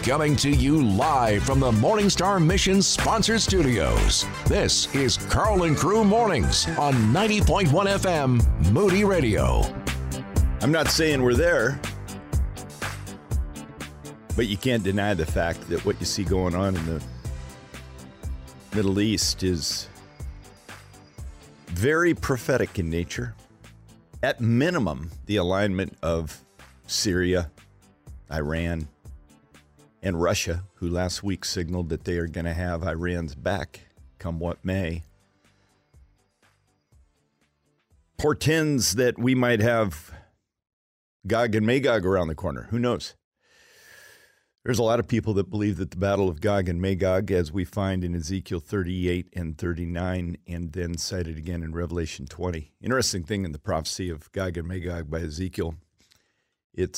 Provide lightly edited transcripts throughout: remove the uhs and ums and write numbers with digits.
Coming to you live from the Morning Star Mission sponsored studios. This is Carl and Crew Mornings on 90.1 FM Moody Radio. I'm not saying we're there, but you can't deny the fact that what you see going on in the Middle East is very prophetic in nature. At minimum, the alignment of Syria, Iran, and Russia, who last week signaled that they are going to have Iran's back come what may, portends that we might have Gog and Magog around the corner. Who knows? There's a lot of people that believe that the battle of Gog and Magog, as we find in Ezekiel 38 and 39, and then cited again in Revelation 20. Interesting thing in the prophecy of Gog and Magog by Ezekiel, it's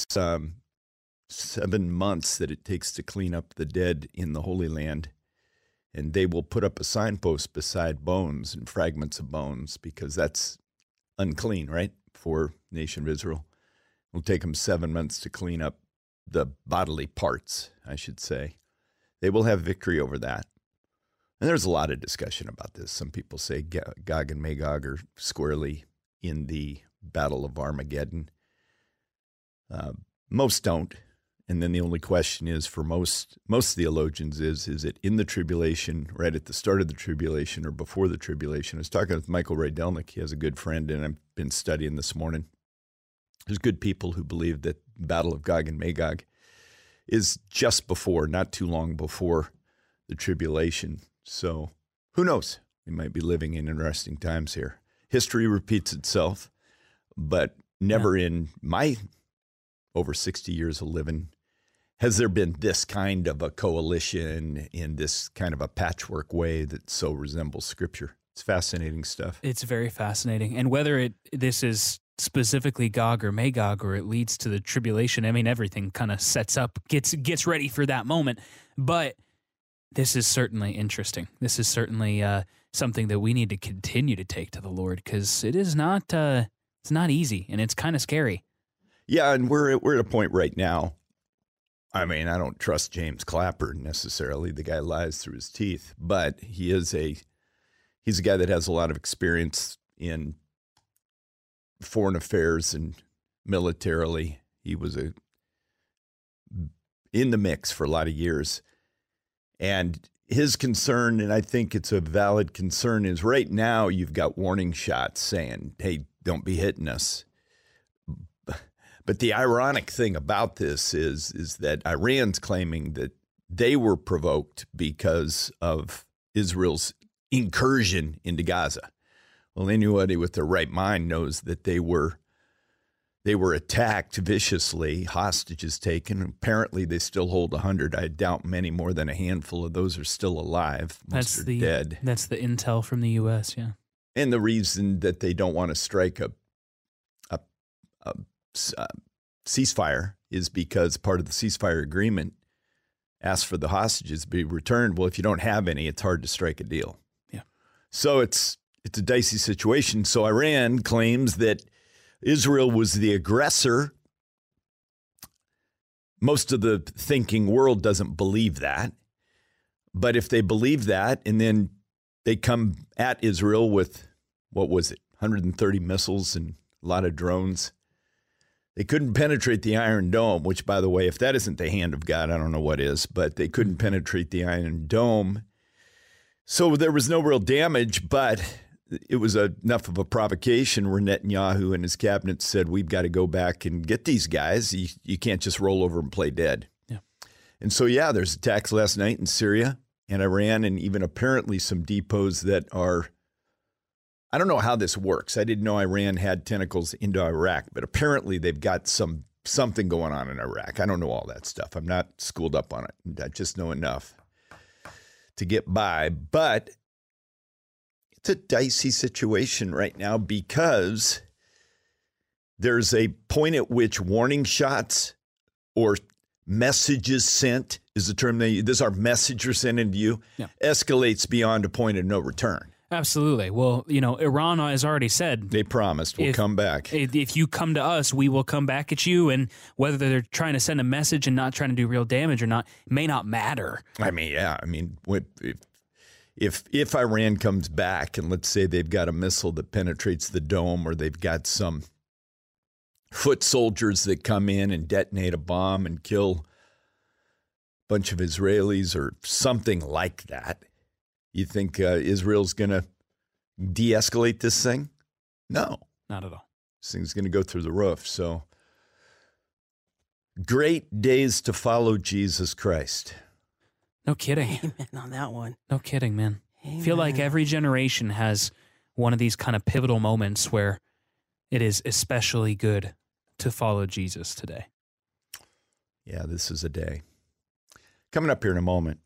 7 months that it takes to clean up the dead in the Holy Land. And they will put up a signpost beside bones and fragments of bones because that's unclean, right, for the nation of Israel. It'll take them 7 months to clean up the bodily parts, I should say. They will have victory over that. And there's a lot of discussion about this. Some people say Gog and Magog are squarely in the Battle of Armageddon. Most don't. And then the only question is for most theologians is it in the tribulation, right at the start of the tribulation or before the tribulation? I was talking with Michael Ray Delnick. He has a good friend, and I've been studying this morning. There's good people who believe that the Battle of Gog and Magog is just before, not too long before the tribulation. So who knows? We might be living in interesting times here. History repeats itself, but never in my over 60 years of living has there been this kind of a coalition in this kind of a patchwork way that so resembles Scripture. It's fascinating stuff. It's very fascinating. And whether this is specifically Gog or Magog or it leads to the tribulation, I mean, everything kind of sets up, gets ready for that moment. But this is certainly interesting. This is certainly something that we need to continue to take to the Lord because it is not it's not easy and it's kind of scary. Yeah, and we're at a point right now. I mean, I don't trust James Clapper necessarily. The guy lies through his teeth, but he's a guy that has a lot of experience in foreign affairs and militarily. He was in the mix for a lot of years. And his concern, and I think it's a valid concern, is right now you've got warning shots saying, hey, don't be hitting us. But the ironic thing about this is that Iran's claiming that they were provoked because of Israel's incursion into Gaza. Well, anybody with their right mind knows that they were attacked viciously, hostages taken. Apparently, they still hold 100. I doubt many more than a handful of those are still alive. Most are dead. That's the intel from the U.S., yeah. And the reason that they don't want to strike a ceasefire is because part of the ceasefire agreement asks for the hostages to be returned. Well, if you don't have any, it's hard to strike a deal. Yeah. So it's a dicey situation. So Iran claims that Israel was the aggressor. Most of the thinking world doesn't believe that. But if they believe that and then they come at Israel with, 130 missiles and a lot of drones, they couldn't penetrate the Iron Dome, which, by the way, if that isn't the hand of God, I don't know what is, but they couldn't penetrate the Iron Dome. So there was no real damage, but it was enough of a provocation where Netanyahu and his cabinet said, we've got to go back and get these guys. You can't just roll over and play dead. Yeah. And so, there's attacks last night in Syria and Iran and even apparently some depots that are, I don't know how this works. I didn't know Iran had tentacles into Iraq, but apparently they've got something going on in Iraq. I don't know all that stuff. I'm not schooled up on it. I just know enough to get by. But it's a dicey situation right now because there's a point at which warning shots or messages sent is the term they use. This is our message we're sending to you. Yeah. Escalates beyond a point of no return. Absolutely. Well, Iran has already said They promised we'll come back. If you come to us, we will come back at you. And whether they're trying to send a message and not trying to do real damage or not may not matter. I mean, yeah. I mean, if Iran comes back and let's say they've got a missile that penetrates the dome, or they've got some foot soldiers that come in and detonate a bomb and kill a bunch of Israelis or something like that, you think Israel's going to de-escalate this thing? No. Not at all. This thing's going to go through the roof. So, great days to follow Jesus Christ. No kidding. Amen on that one. No kidding, man. Amen. I feel like every generation has one of these kind of pivotal moments where it is especially good to follow Jesus today. Yeah, this is a day. Coming up here in a moment,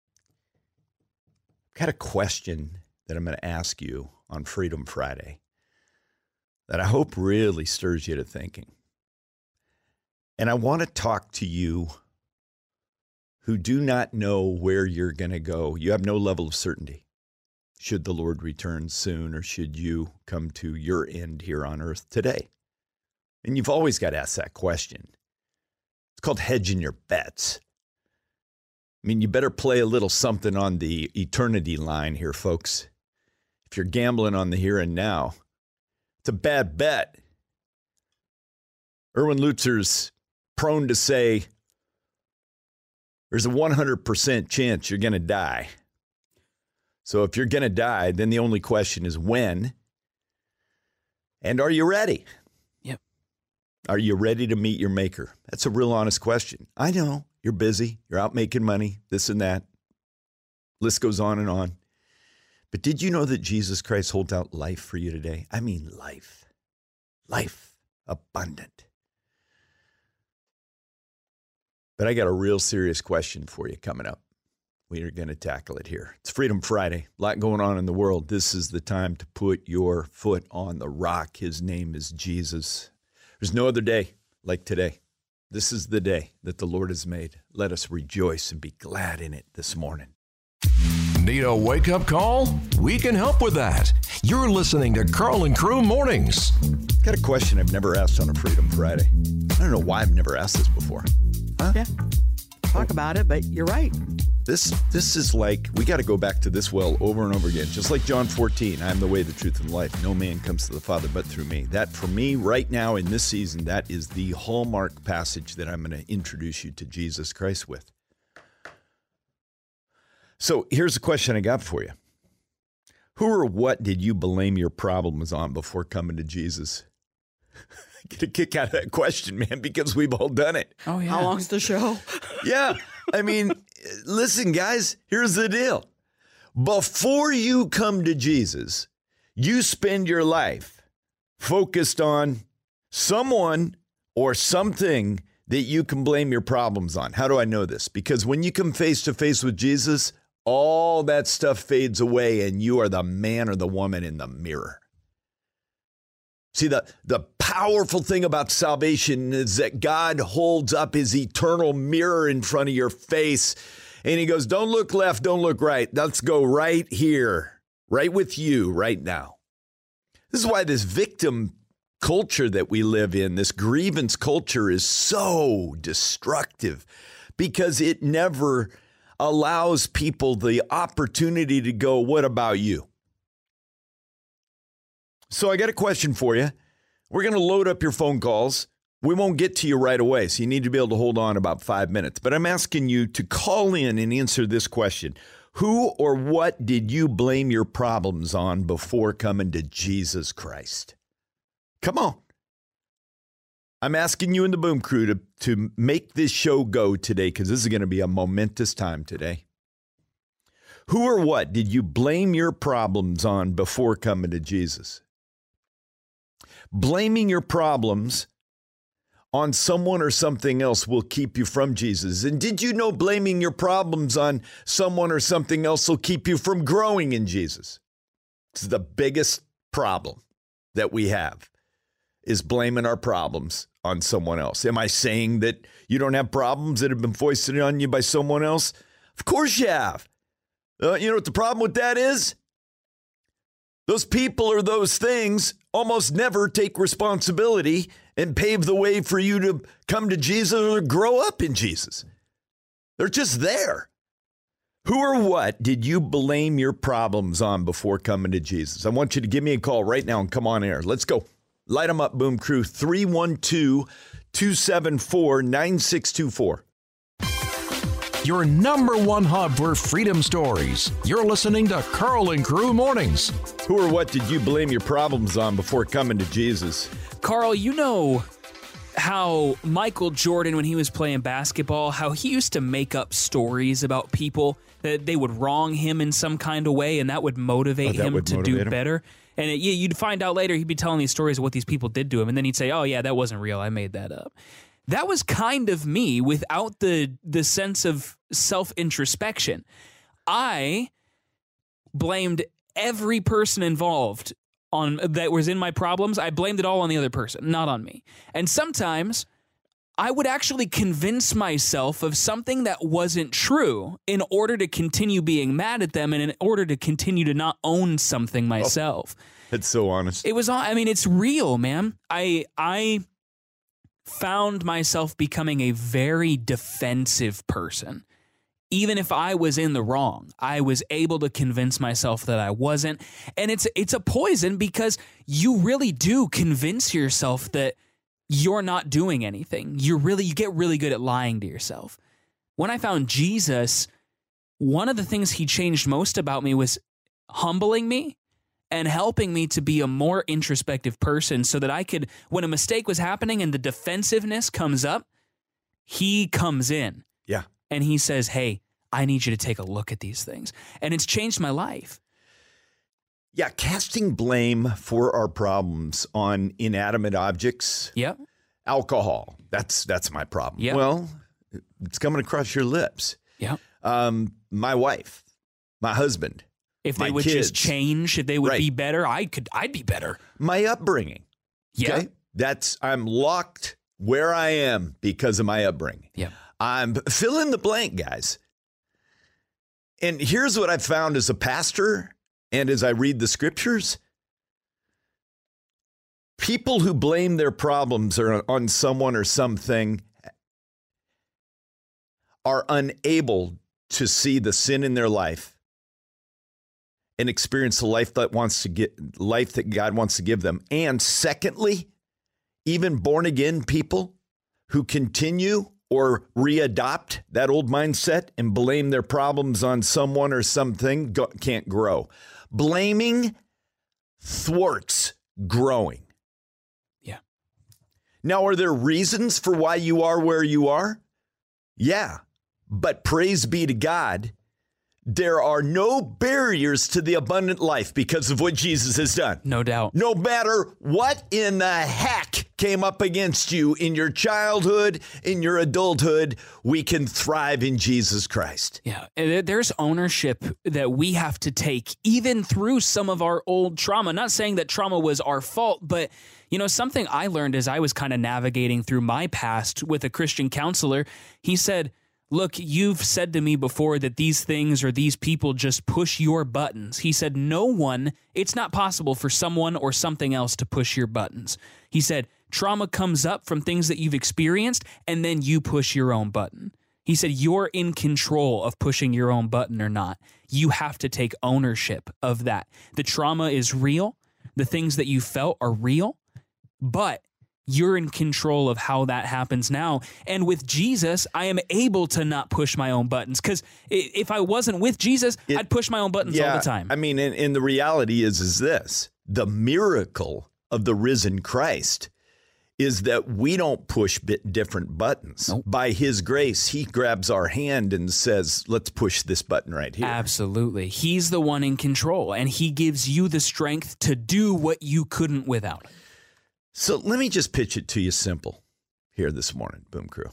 I've got a question that I'm going to ask you on Freedom Friday that I hope really stirs you to thinking. And I want to talk to you who do not know where you're going to go. You have no level of certainty. Should the Lord return soon, or should you come to your end here on earth today? And you've always got to ask that question. It's called hedging your bets. I mean, you better play a little something on the eternity line here, folks. If you're gambling on the here and now, it's a bad bet. Erwin Lutzer's prone to say, there's a 100% chance you're going to die. So if you're going to die, then the only question is when. And are you ready? Yep. Are you ready to meet your maker? That's a real honest question. I know you're busy. You're out making money, this and that. List goes on and on. But did you know that Jesus Christ holds out life for you today? I mean life. Life abundant. But I got a real serious question for you coming up. We are going to tackle it here. It's Freedom Friday. A lot going on in the world. This is the time to put your foot on the rock. His name is Jesus. There's no other day like today. This is the day that the Lord has made. Let us rejoice and be glad in it this morning. Need a wake-up call? We can help with that. You're listening to Carl and Crew Mornings. Got a question I've never asked on a Freedom Friday. I don't know why I've never asked this before. Huh? Yeah. Talk about it, but you're right. This is like, we got to go back to this well over and over again. Just like John 14, I am the way, the truth, and life. No man comes to the Father but through me. That, for me, right now in this season, that is the hallmark passage that I'm going to introduce you to Jesus Christ with. So here's a question I got for you. Who or what did you blame your problems on before coming to Jesus? Get a kick out of that question, man, because we've all done it. Oh, yeah. How long's the show? Yeah. I mean, listen, guys, here's the deal. Before you come to Jesus, you spend your life focused on someone or something that you can blame your problems on. How do I know this? Because when you come face to face with Jesus, all that stuff fades away and you are the man or the woman in the mirror. See, the powerful thing about salvation is that God holds up his eternal mirror in front of your face and he goes, don't look left, don't look right. Let's go right here, right with you right now. This is why this victim culture that we live in, this grievance culture, is so destructive, because it never allows people the opportunity to go, what about you? So I got a question for you. We're going to load up your phone calls. We won't get to you right away, so you need to be able to hold on about 5 minutes. But I'm asking you to call in and answer this question. Who or what did you blame your problems on before coming to Jesus Christ? Come on. I'm asking you and the Boom Crew to make this show go today, because this is going to be a momentous time today. Who or what did you blame your problems on before coming to Jesus? Blaming your problems on someone or something else will keep you from Jesus. And did you know blaming your problems on someone or something else will keep you from growing in Jesus? It's the biggest problem that we have, is blaming our problems on someone else. Am I saying that you don't have problems that have been foisted on you by someone else? Of course you have. You know what the problem with that is? Those people or those things almost never take responsibility and pave the way for you to come to Jesus or grow up in Jesus. They're just there. Who or what did you blame your problems on before coming to Jesus? I want you to give me a call right now and come on air. Let's go. Light them up, Boom Crew, 312-274-9624. Your number one hub for freedom stories. You're listening to Carl and Crew Mornings. Who or what did you blame your problems on before coming to Jesus? Carl, you know how Michael Jordan, when he was playing basketball, how he used to make up stories about people that they would wrong him in some kind of way, and that would motivate him to do better. And you'd find out later he'd be telling these stories of what these people did to him, and then he'd say, oh, yeah, that wasn't real. I made that up. That was kind of me without the sense of self-introspection. I blamed every person involved on that was in my problems. I blamed it all on the other person, not on me. And sometimes I would actually convince myself of something that wasn't true in order to continue being mad at them and in order to continue to not own something myself. It's so honest. It was, I mean, it's real, man. I found myself becoming a very defensive person. Even if I was in the wrong, I was able to convince myself that I wasn't. And it's a poison because you really do convince yourself that you're not doing anything. You get really good at lying to yourself. When I found Jesus, one of the things he changed most about me was humbling me and helping me to be a more introspective person so that I could, when a mistake was happening and the defensiveness comes up, he comes in. Yeah. And he says, hey, I need you to take a look at these things. And it's changed my life. Yeah, casting blame for our problems on inanimate objects. Yep. Alcohol. That's my problem. Yep. Well, it's coming across your lips. Yep. My wife, my husband. If they my would kids. just change, if they would Right. be better, I'd be better. My upbringing. Yeah. Okay? I'm locked where I am because of my upbringing. Yeah. I'm fill in the blank, guys. And here's what I've found as a pastor and as I read the scriptures. People who blame their problems on someone or something are unable to see the sin in their life and experience the life that God wants to give them. And secondly, even born again people who continue or readopt that old mindset and blame their problems on someone or something can't grow. Blaming thwarts growing. Yeah. Now, are there reasons for why you are where you are? Yeah. But praise be to God, there are no barriers to the abundant life because of what Jesus has done. No doubt. No matter what in the heck came up against you in your childhood, in your adulthood, we can thrive in Jesus Christ. Yeah. And there's ownership that we have to take even through some of our old trauma. Not saying that trauma was our fault, but something I learned as I was kind of navigating through my past with a Christian counselor, he said, look, you've said to me before that these things or these people just push your buttons. He said, it's not possible for someone or something else to push your buttons. He said, trauma comes up from things that you've experienced, and then you push your own button. He said, you're in control of pushing your own button or not. You have to take ownership of that. The trauma is real. The things that you felt are real, but you're in control of how that happens now. And with Jesus, I am able to not push my own buttons. Because if I wasn't with Jesus, I'd push my own buttons all the time. I mean, and the reality is this. The miracle of the risen Christ is that we don't push different buttons. Nope. By his grace, he grabs our hand and says, let's push this button right here. Absolutely. He's the one in control, and he gives you the strength to do what you couldn't without him. So let me just pitch it to you simple here this morning, Boom Crew.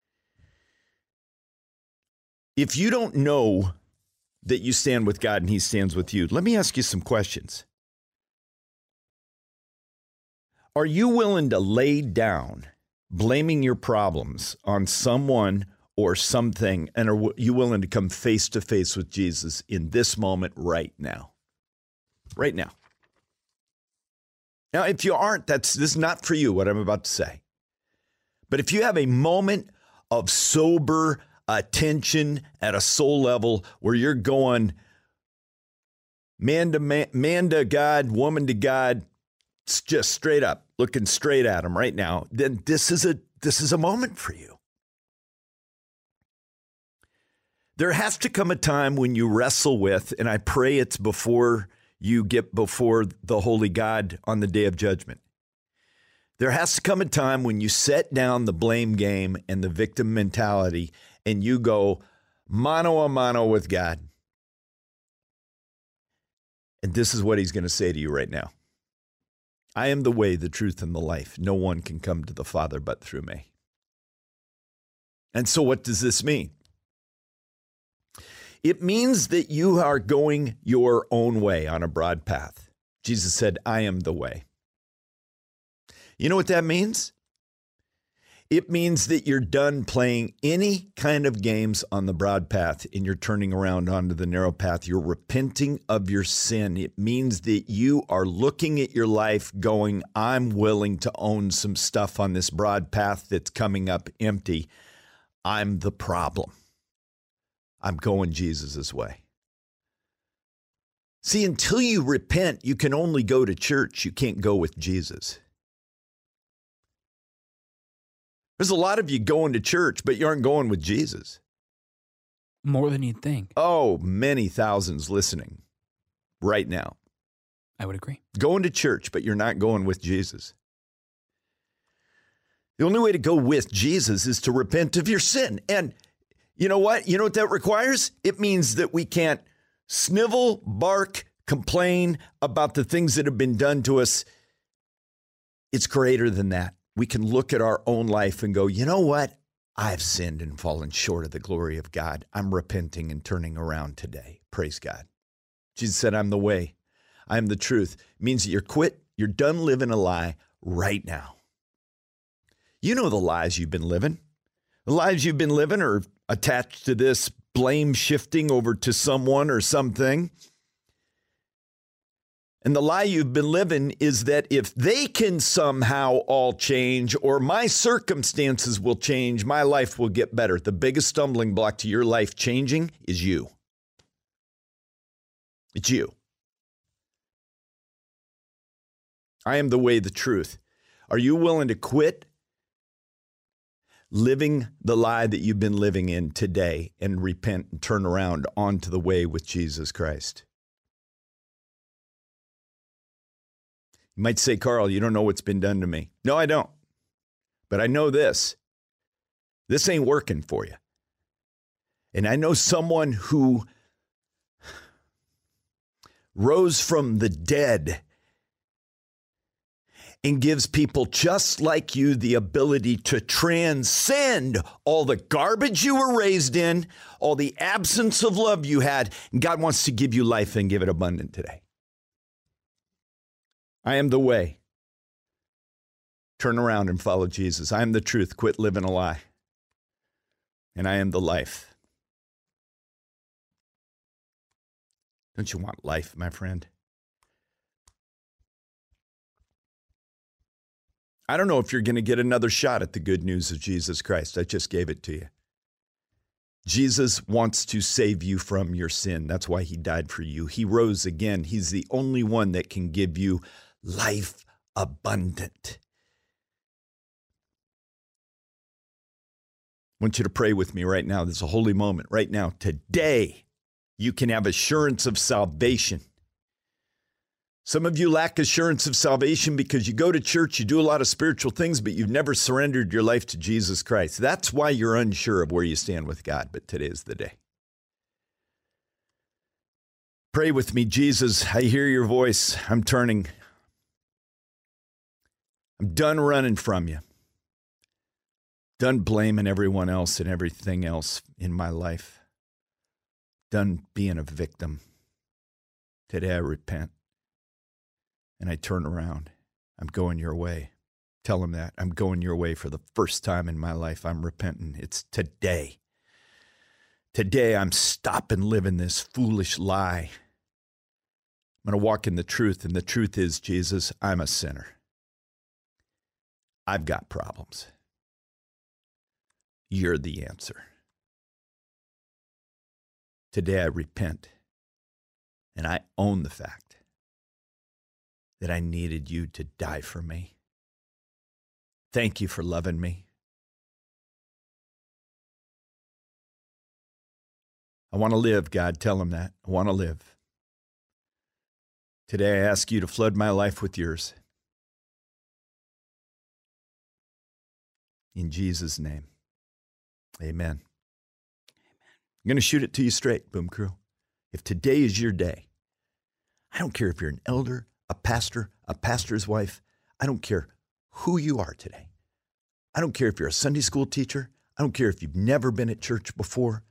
If you don't know that you stand with God and he stands with you, let me ask you some questions. Are you willing to lay down blaming your problems on someone or something, and are you willing to come face to face with Jesus in this moment right now? Right now. Now, if you aren't, this is not for you, what I'm about to say. But if you have a moment of sober attention at a soul level where you're going man to God, woman to God, just straight up, looking straight at him right now, then this is a moment for you. There has to come a time when you wrestle with, and I pray it's before you get before the holy God on the day of judgment. There has to come a time when you set down the blame game and the victim mentality and you go mano a mano with God. And this is what he's going to say to you right now. I am the way, the truth, and the life. No one can come to the Father but through me. And so what does this mean? It means that you are going your own way on a broad path. Jesus said, I am the way. You know what that means? It means that you're done playing any kind of games on the broad path and you're turning around onto the narrow path. You're repenting of your sin. It means that you are looking at your life going, I'm willing to own some stuff on this broad path that's coming up empty. I'm the problem. I'm going Jesus' way. See, until you repent, you can only go to church. You can't go with Jesus. There's a lot of you going to church, but you aren't going with Jesus. More than you'd think. Oh, many thousands listening right now. I would agree. Going to church, but you're not going with Jesus. The only way to go with Jesus is to repent of your sin. And you know what? You know what that requires? It means that we can't snivel, bark, complain about the things that have been done to us. It's greater than that. We can look at our own life and go, you know what? I've sinned and fallen short of the glory of God. I'm repenting and turning around today. Praise God. Jesus said, I'm the way. I am the truth. It means that you're done living a lie right now. You know the lies you've been living. The lives you've been living are attached to this blame shifting over to someone or something. And the lie you've been living is that if they can somehow all change or my circumstances will change, my life will get better. The biggest stumbling block to your life changing is you. It's you. I am the way, the truth. Are you willing to quit living the lie that you've been living in today and repent and turn around onto the way with Jesus Christ? You might say, Carl, you don't know what's been done to me. No, I don't. But I know this. This ain't working for you. And I know someone who rose from the dead and gives people just like you the ability to transcend all the garbage you were raised in, all the absence of love you had. And God wants to give you life and give it abundant today. I am the way. Turn around and follow Jesus. I am the truth. Quit living a lie. And I am the life. Don't you want life, my friend? I don't know if you're going to get another shot at the good news of Jesus Christ. I just gave it to you. Jesus wants to save you from your sin. That's why he died for you. He rose again. He's the only one that can give you life abundant. I want you to pray with me right now. This is a holy moment right now. Today, you can have assurance of salvation. Some of you lack assurance of salvation because you go to church, you do a lot of spiritual things, but you've never surrendered your life to Jesus Christ. That's why you're unsure of where you stand with God, but today is the day. Pray with me. Jesus, I hear your voice. I'm turning. I'm done running from you. Done blaming everyone else and everything else in my life. Done being a victim. Today I repent. And I turn around. I'm going your way. Tell him that. I'm going your way for the first time in my life. I'm repenting. It's today. Today I'm stopping living this foolish lie. I'm going to walk in the truth, and the truth is, Jesus, I'm a sinner. I've got problems. You're the answer. Today I repent, and I own the fact that I needed you to die for me. Thank you for loving me. I want to live, God. Tell him that. I want to live. Today I ask you to flood my life with yours. In Jesus' name, amen. I'm going to shoot it to you straight, Boom Crew. If today is your day, I don't care if you're an elder, a pastor's wife. I don't care who you are today. I don't care if you're a Sunday school teacher. I don't care if you've never been at church before.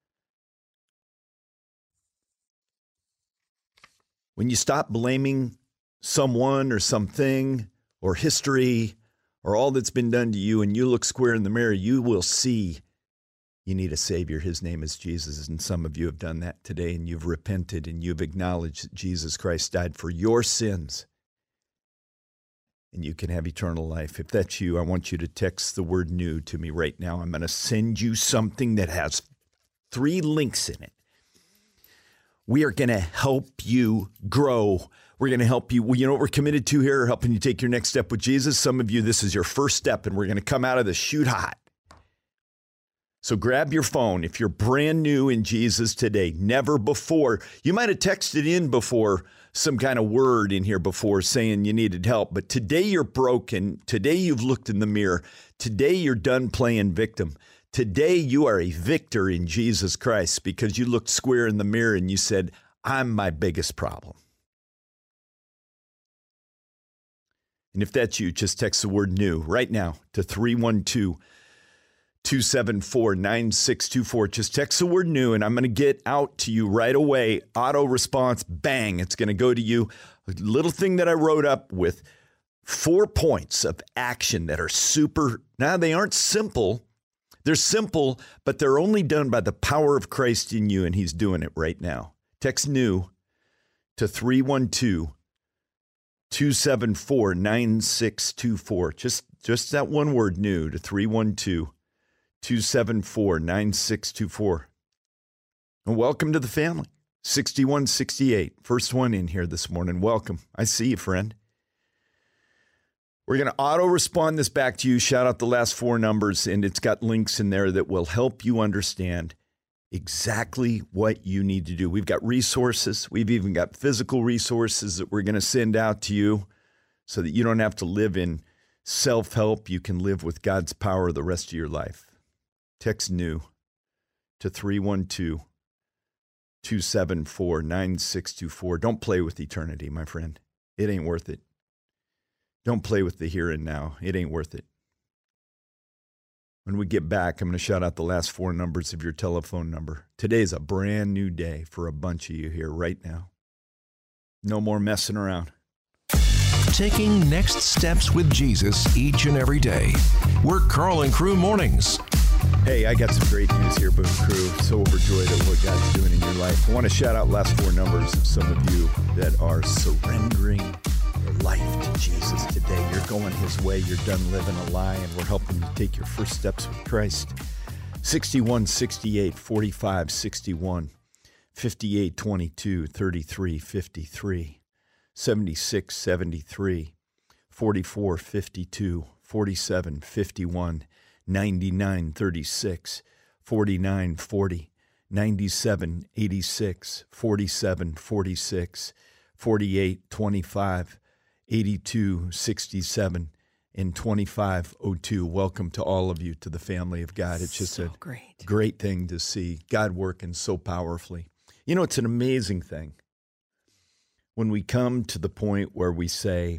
When you stop blaming someone or something or history or all that's been done to you and you look square in the mirror, you will see you need a Savior. His name is Jesus. And some of you have done that today, and you've repented and you've acknowledged that Jesus Christ died for your sins. And you can have eternal life. If that's you, I want you to text the word new to me right now. I'm going to send you something that has 3 links in it. We are going to help you grow. We're going to help you. You know what we're committed to here? Helping you take your next step with Jesus. Some of you, this is your first step, and we're going to come out of the chute hot. So grab your phone. If you're brand new in Jesus today, never before, you might have texted in before some kind of word in here before saying you needed help, but today you're broken. Today you've looked in the mirror. Today you're done playing victim. Today you are a victor in Jesus Christ because you looked square in the mirror and you said, I'm my biggest problem. And if that's you, just text the word new right now to 312-274-9624. Just text the word new, and I'm going to get out to you right away. Auto response, bang, it's going to go to you. A little thing that I wrote up with 4 points of action that are super. Now, they aren't simple. They're simple, but they're only done by the power of Christ in you, and he's doing it right now. Text new to 312-274-9624. Just that one word, new, to 312-274-9624. And welcome to the family. 6168. First one in here this morning. Welcome. I see you, friend. We're going to auto-respond this back to you. Shout out the last 4 numbers, and it's got links in there that will help you understand exactly what you need to do. We've got resources. We've even got physical resources that we're going to send out to you so that you don't have to live in self-help. You can live with God's power the rest of your life. Text new to 312-274-9624. Don't play with eternity, my friend. It ain't worth it. Don't play with the here and now. It ain't worth it. When we get back, I'm going to shout out the last 4 numbers of your telephone number. Today's a brand new day for a bunch of you here right now. No more messing around. Taking next steps with Jesus each and every day. We're Carl and Crew Mornings. Hey, I got some great news here, Boom Crew. So overjoyed at what God's doing in your life. I want to shout out last 4 numbers of some of you that are surrendering your life to Jesus today. You're going his way. You're done living a lie, and we're helping you take your first steps with Christ. 61, 68, 45, 61, 58, 22, 33, 53, 76, 73, 44, 52, 47, 51, 99, 36, 49, 40, 97, 86, 47, 46, 48, 25, 82, 67, and 2502. Welcome to all of you to the family of God. It's just so a great thing to see God working so powerfully. You know, it's an amazing thing when we come to the point where we say,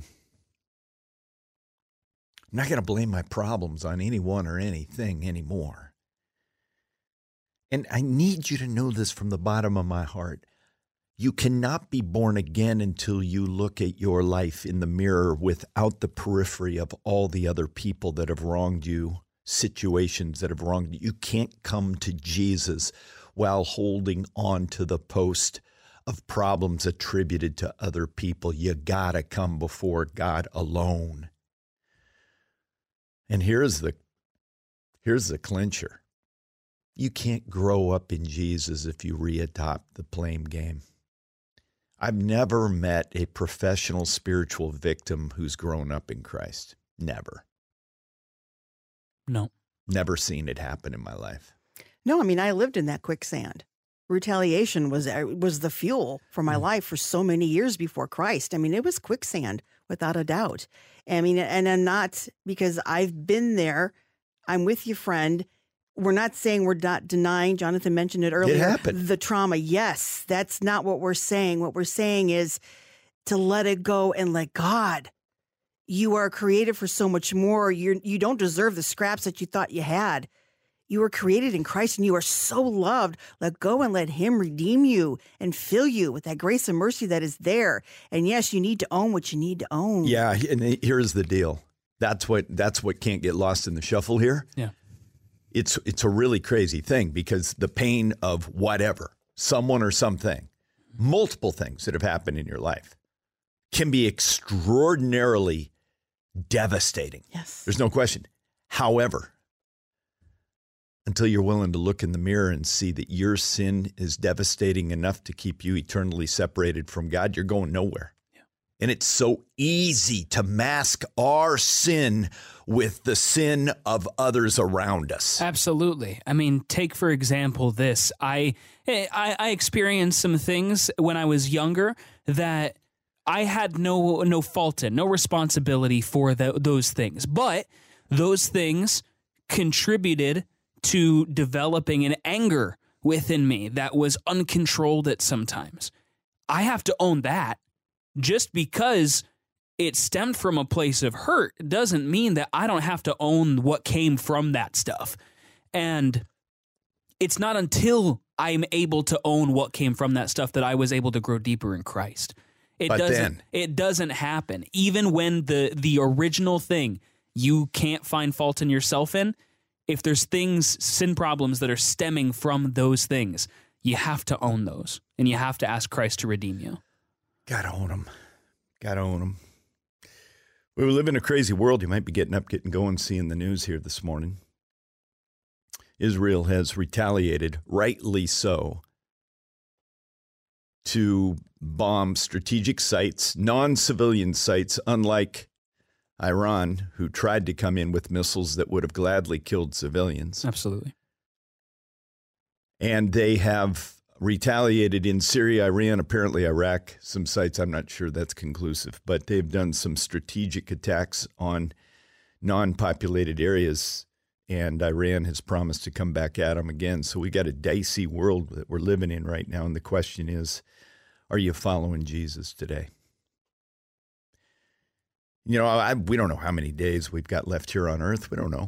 I'm not going to blame my problems on anyone or anything anymore. And I need you to know this from the bottom of my heart. You cannot be born again until you look at your life in the mirror without the periphery of all the other people that have wronged you, situations that have wronged you. You can't come to Jesus while holding on to the post of problems attributed to other people. You got to come before God alone. And here's the clincher. You can't grow up in Jesus if you readopt the blame game. I've never met a professional spiritual victim who's grown up in Christ. Never. No. Never seen it happen in my life. No, I mean, I lived in that quicksand. Retaliation was the fuel for my life for so many years before Christ. I mean, it was quicksand without a doubt. I mean, and I'm not, because I've been there. I'm with you, friend. We're not saying we're not denying, Jonathan mentioned it earlier, It happened. the trauma. Yes, that's not what we're saying. What we're saying is to let it go and let God. You are created for so much more. You don't deserve the scraps that you thought you had. You were created in Christ and you are so loved. Let go and let him redeem you and fill you with that grace and mercy that is there. And yes, you need to own what you need to own. Yeah, and here's the deal. That's what can't get lost in the shuffle here. Yeah. It's a really crazy thing because the pain of whatever, someone or something, multiple things that have happened in your life can be extraordinarily devastating. Yes. There's no question. However, until you're willing to look in the mirror and see that your sin is devastating enough to keep you eternally separated from God, you're going nowhere. Yeah. And it's so easy to mask our sin with the sin of others around us. Absolutely. I mean, take for example this. I experienced some things when I was younger that I had no fault in, no responsibility for those things. But those things contributed to developing an anger within me that was uncontrolled at sometimes. I have to own that. Just because it stemmed from a place of hurt doesn't mean that I don't have to own what came from that stuff. And it's not until I'm able to own what came from that stuff that I was able to grow deeper in Christ. It doesn't happen. Even when the original thing you can't find fault in yourself in, if there's things, sin problems that are stemming from those things, you have to own those and you have to ask Christ to redeem you. Gotta own them. Gotta own them. We live in a crazy world. You might be getting up, getting going, seeing the news here this morning. Israel has retaliated, rightly so, to bomb strategic sites, non-civilian sites, unlike Iran, who tried to come in with missiles that would have gladly killed civilians. Absolutely. And they have retaliated in Syria, Iran, apparently Iraq, some sites. I'm not sure that's conclusive, but they've done some strategic attacks on non-populated areas, and Iran has promised to come back at them again. So we got a dicey world that we're living in right now, and the question is, are you following Jesus today? You know, we don't know how many days we've got left here on earth. We don't know.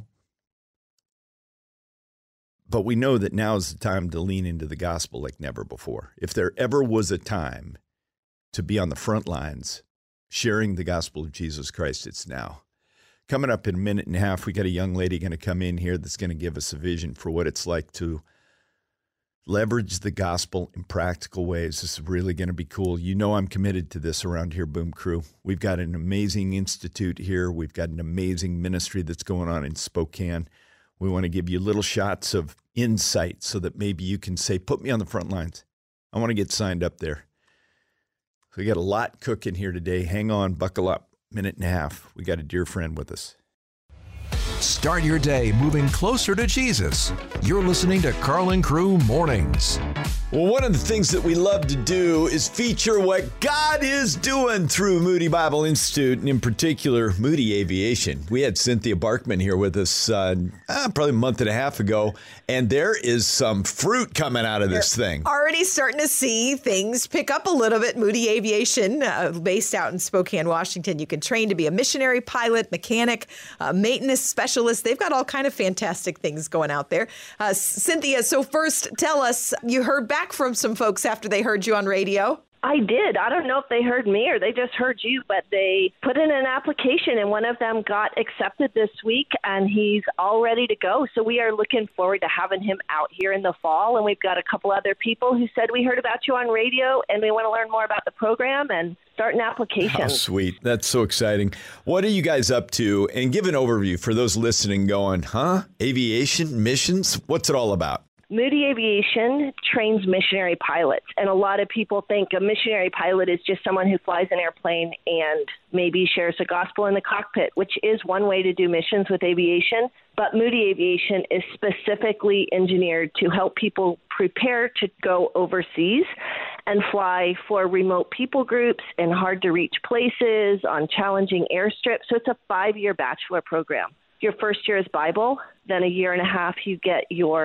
But we know that now is the time to lean into the gospel like never before. If there ever was a time to be on the front lines sharing the gospel of Jesus Christ, it's now. Coming up in a minute and a half, we got a young lady going to come in here that's going to give us a vision for what it's like to leverage the gospel in practical ways. This is really going to be cool. You know I'm committed to this around here, Boom Crew. We've got an amazing institute here. We've got an amazing ministry that's going on in Spokane. We want to give you little shots of insight so that maybe you can say, put me on the front lines. I want to get signed up there. So we got a lot cooking here today. Hang on, buckle up. Minute and a half. We got a dear friend with us. Start your day moving closer to Jesus. You're listening to Carl and Crew Mornings. Well, one of the things that we love to do is feature what God is doing through Moody Bible Institute, and in particular, Moody Aviation. We had Cynthia Barkman here with us probably a month and a half ago, and there is some fruit coming out of this thing. Already starting to see things pick up a little bit. Moody Aviation, based out in Spokane, Washington. You can train to be a missionary pilot, mechanic, maintenance specialist. They've got all kind of fantastic things going out there. Cynthia, so first, tell us, you heard back from some folks after they heard you on radio. I did. I don't know if they heard me or they just heard you, but they put in an application and one of them got accepted this week and he's all ready to go. So we are looking forward to having him out here in the fall. And we've got a couple other people who said, we heard about you on radio and we want to learn more about the program and start an application. Oh, sweet. That's so exciting. What are you guys up to? And give an overview for those listening going, aviation, missions? What's it all about? Moody Aviation trains missionary pilots, and a lot of people think a missionary pilot is just someone who flies an airplane and maybe shares the gospel in the cockpit, which is one way to do missions with aviation. But Moody Aviation is specifically engineered to help people prepare to go overseas and fly for remote people groups in hard-to-reach places on challenging airstrips. So it's a 5-year bachelor program. Your first year is Bible, then a year and a half you get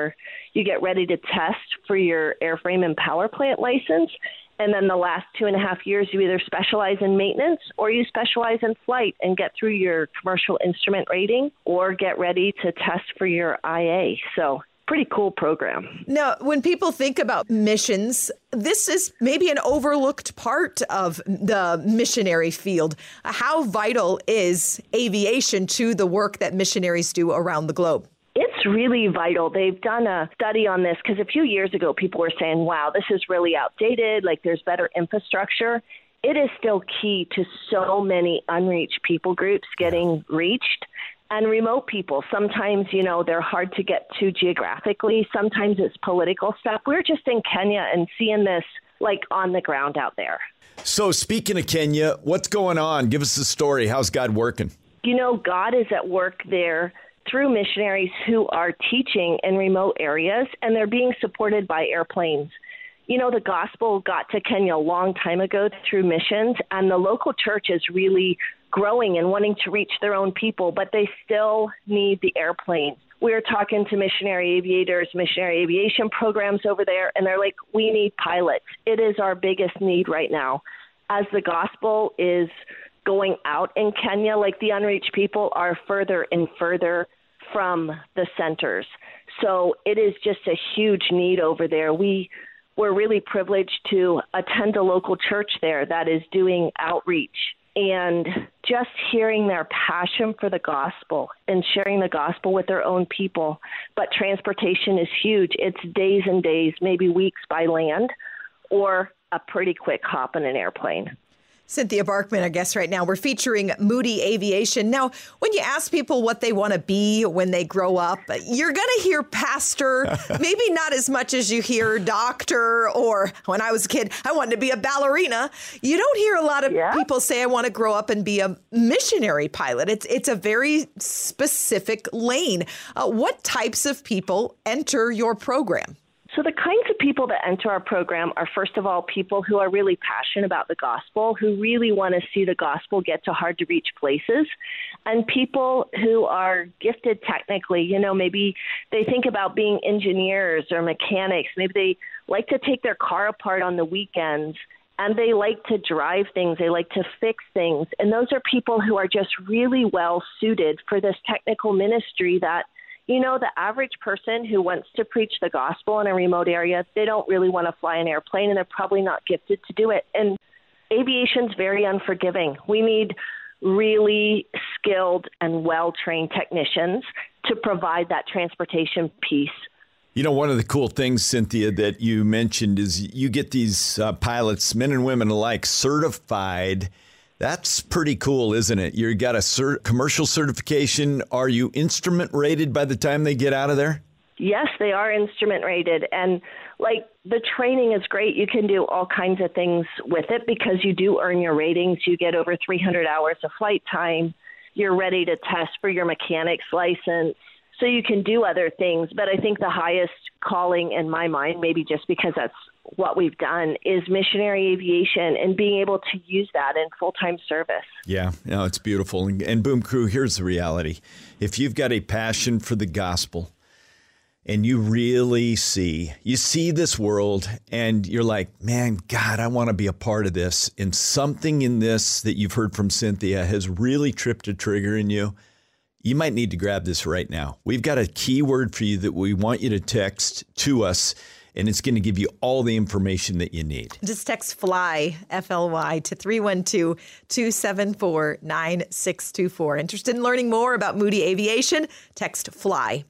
ready to test for your airframe and power plant license, and then the last 2.5 years you either specialize in maintenance or you specialize in flight and get through your commercial instrument rating or get ready to test for your IA. So pretty cool program. Now, when people think about missions, this is maybe an overlooked part of the missionary field. How vital is aviation to the work that missionaries do around the globe? It's really vital. They've done a study on this because a few years ago, people were saying, wow, this is really outdated, like there's better infrastructure. It is still key to so many unreached people groups getting reached. And remote people, sometimes, they're hard to get to geographically. Sometimes it's political stuff. We're just in Kenya and seeing this like on the ground out there. So speaking of Kenya, what's going on? Give us the story. How's God working? God is at work there through missionaries who are teaching in remote areas, and they're being supported by airplanes. The gospel got to Kenya a long time ago through missions, and the local church is really growing and wanting to reach their own people, but they still need the airplane. We're talking to missionary aviators, missionary aviation programs over there, and they're like, we need pilots. It is our biggest need right now. As the gospel is going out in Kenya, like the unreached people are further and further from the centers. So it is just a huge need over there. We're really privileged to attend a local church there that is doing outreach, and just hearing their passion for the gospel and sharing the gospel with their own people. But transportation is huge. It's days and days, maybe weeks by land, or a pretty quick hop in an airplane. Cynthia Barkman, our guest right now. We're featuring Moody Aviation. Now, when you ask people what they want to be when they grow up, you're going to hear pastor, maybe not as much as you hear doctor, or when I was a kid, I wanted to be a ballerina. You don't hear a lot of people say, I want to grow up and be a missionary pilot. It's a very specific lane. What types of people enter your program? So the kinds of people that enter our program are, first of all, people who are really passionate about the gospel, who really want to see the gospel get to hard-to-reach places, and people who are gifted technically. Maybe they think about being engineers or mechanics. Maybe they like to take their car apart on the weekends, and they like to drive things. They like to fix things. And those are people who are just really well-suited for this technical ministry that the average person who wants to preach the gospel in a remote area, they don't really want to fly an airplane, and they're probably not gifted to do it. And aviation's very unforgiving. We need really skilled and well-trained technicians to provide that transportation piece. One of the cool things, Cynthia, that you mentioned is you get these pilots, men and women alike, certified. That's pretty cool, isn't it? You got a commercial certification. Are you instrument rated by the time they get out of there? Yes, they are instrument rated. And the training is great. You can do all kinds of things with it because you do earn your ratings. You get over 300 hours of flight time. You're ready to test for your mechanic's license. So you can do other things. But I think the highest calling in my mind, maybe just because that's what we've done, is missionary aviation and being able to use that in full-time service. Yeah, no, it's beautiful. And Boom Crew, here's the reality. If you've got a passion for the gospel and you really see this world and you're like, man, God, I want to be a part of this, and something in this that you've heard from Cynthia has really tripped a trigger in you, you might need to grab this right now. We've got a keyword for you that we want you to text to us. and it's going to give you all the information that you need. Just text FLY, F-L-Y, to 312-274-9624. Interested in learning more about Moody Aviation? Text FLY,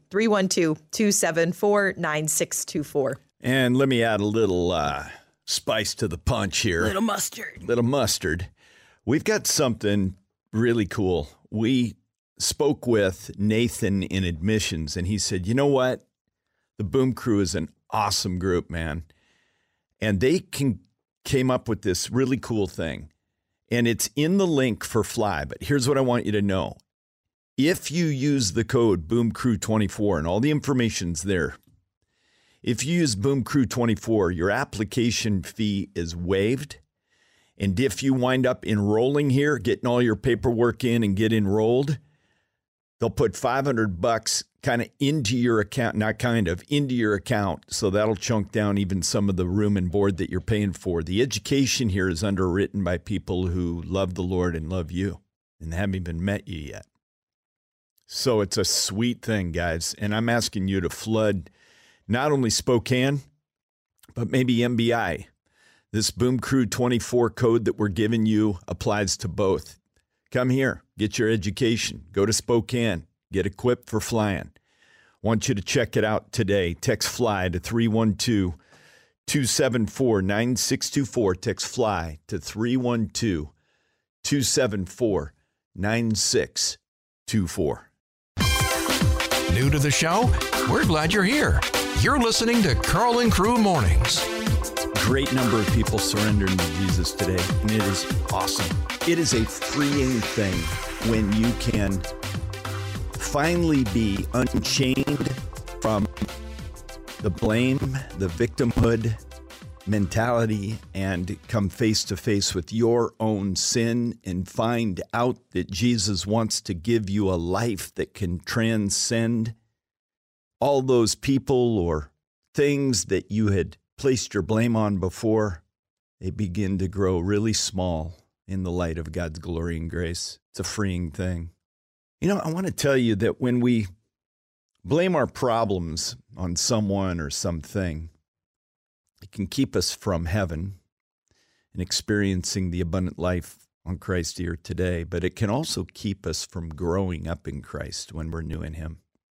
312-274-9624. And let me add a little spice to the punch here. Little mustard. Little mustard. We've got something really cool. We spoke with Nathan in admissions, and he said, you know what? The Boom Crew is an awesome group, man. And they came up with this really cool thing. And it's in the link for Fly. But here's what I want you to know. If you use the code BoomCrew24, and all the information's there, if you use BoomCrew24, your application fee is waived. And if you wind up enrolling here, getting all your paperwork in and get enrolled, they'll put $500 kind of into your account, into your account. So that'll chunk down even some of the room and board that you're paying for. The education here is underwritten by people who love the Lord and love you and haven't even met you yet. So it's a sweet thing, guys. And I'm asking you to flood not only Spokane, but maybe MBI. This Boom Crew 24 code that we're giving you applies to both. Come here, get your education, go to Spokane, get equipped for flying. Want you to check it out today. Text FLY to 312-274-9624. Text FLY to 312-274-9624. New to the show? We're glad you're here. You're listening to Carl and Crew Mornings. Great number of people surrendering to Jesus today, and it is awesome. It is a freeing thing when you can finally be unchained from the blame, the victimhood mentality, and come face to face with your own sin and find out that Jesus wants to give you a life that can transcend all those people or things that you had placed your blame on before. They begin to grow really small in the light of God's glory and grace. It's a freeing thing. You know, I want to tell you that when we blame our problems on someone or something, it can keep us from heaven and experiencing the abundant life on Christ here today, but it can also keep us from growing up in Christ when we're new in Him.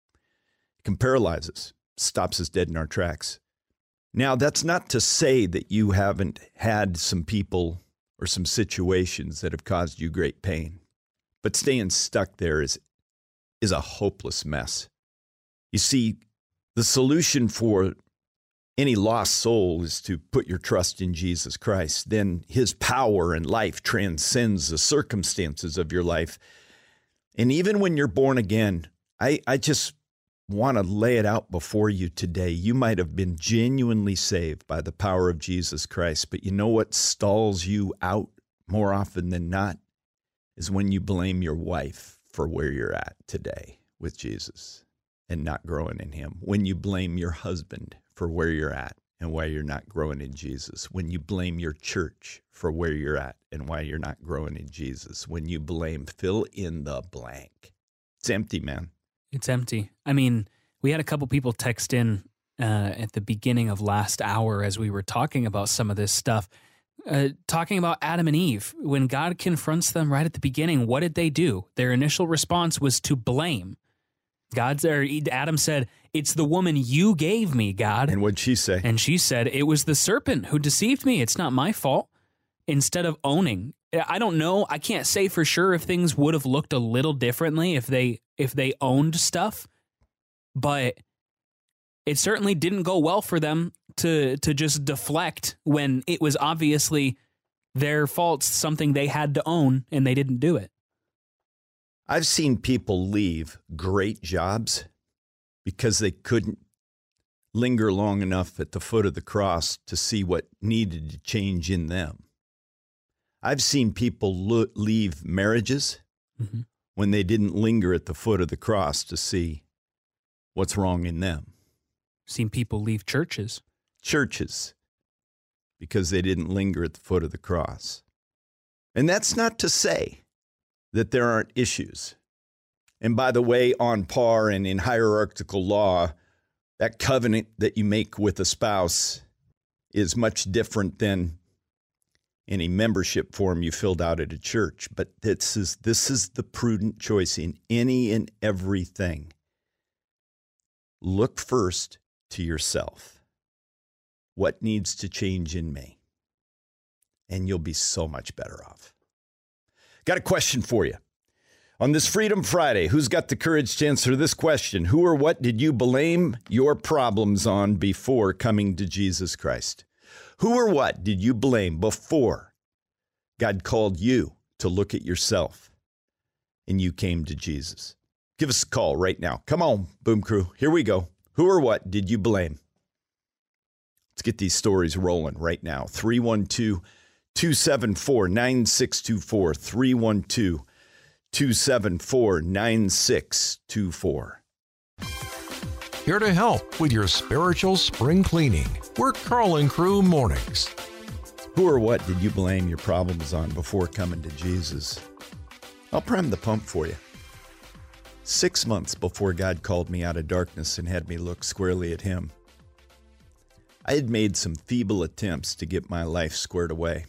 It can paralyze us, stops us dead in our tracks. Now, that's not to say that you haven't had some people or some situations that have caused you great pain, but staying stuck there is a hopeless mess. You see, the solution for any lost soul is to put your trust in Jesus Christ. Then His power and life transcends the circumstances of your life. And even when you're born again, I just want to lay it out before you today. You might have been genuinely saved by the power of Jesus Christ, but you know what stalls you out more often than not is when you blame your wife for where you're at today with Jesus and not growing in Him. When you blame your husband for where you're at and why you're not growing in Jesus. When you blame your church for where you're at and why you're not growing in Jesus. When you blame, fill in the blank. It's empty, man. It's empty. I mean, we had a couple people text in at the beginning of last hour as we were talking about some of this stuff, talking about Adam and Eve. When God confronts them right at the beginning, what did they do? Their initial response was to blame. Adam said, "It's the woman you gave me, God." And what'd she say? And she said, "It was the serpent who deceived me. It's not my fault." Instead of owning, I don't know. I can't say for sure if things would have looked a little differently if they owned stuff, but it certainly didn't go well for them to just deflect when it was obviously their fault, something they had to own, and they didn't do it. I've seen people leave great jobs because they couldn't linger long enough at the foot of the cross to see what needed to change in them. I've seen people leave marriages when they didn't linger at the foot of the cross to see what's wrong in them. Seen people leave churches because they didn't linger at the foot of the cross. And that's not to say that there aren't issues. And by the way, on par and in hierarchical law, That covenant that you make with a spouse is much different than any membership form you filled out at a church. But this is the prudent choice in any and everything. Look first to yourself. What needs to change in me? And you'll be so much better off. Got a question for you. On this Freedom Friday, who's got the courage to answer this question? Who or what did you blame your problems on before coming to Jesus Christ? Who or what did you blame before God called you to look at yourself and you came to Jesus? Give us a call right now. Come on, Boom Crew. Here we go. Who or what did you blame? Let's get these stories rolling right now. 312-274-9624. 312-274-9624. Here to help with your spiritual spring cleaning. We're Carl and Crew Mornings. Who or what did you blame your problems on before coming to Jesus? I'll prime the pump for you. 6 months before God called me out of darkness and had me look squarely at Him, I had made some feeble attempts to get my life squared away.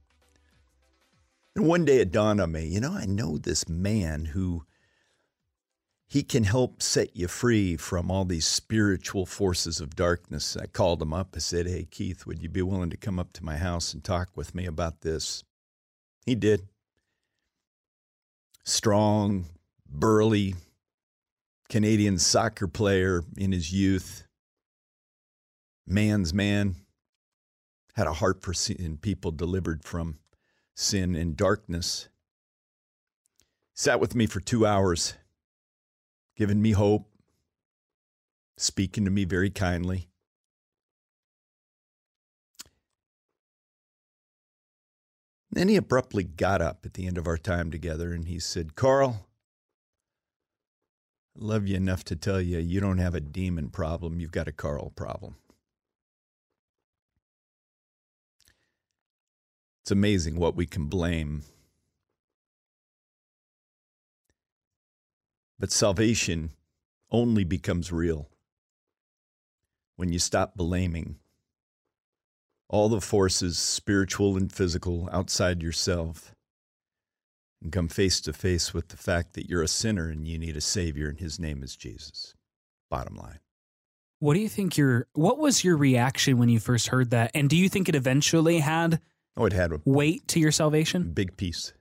And one day it dawned on me, I know this man who he can help set you free from all these spiritual forces of darkness. I called him up. I said, hey, Keith, would you be willing to come up to my house and talk with me about this? He did. Strong, burly Canadian soccer player in his youth. Man's man. Had a heart for seeing people delivered from sin and darkness. Sat with me for 2 hours, giving me hope, speaking to me very kindly. Then he abruptly got up at the end of our time together and he said, Carl, I love you enough to tell you, you don't have a demon problem, you've got a Carl problem. It's amazing what we can blame. But salvation only becomes real when you stop blaming all the forces, spiritual and physical, outside yourself, and come face to face with the fact that you're a sinner and you need a Savior, and His name is Jesus. Bottom line. What do you think what was your reaction when you first heard that? And do you think it eventually had it had weight to your salvation? Big piece.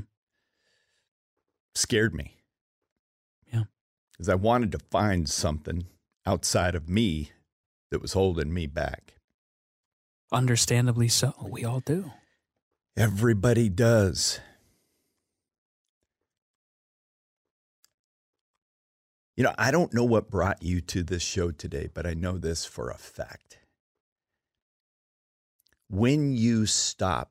Scared me. Yeah. Because I wanted to find something outside of me that was holding me back. Understandably so. We all do. Everybody does. I don't know what brought you to this show today, but I know this for a fact. When you stop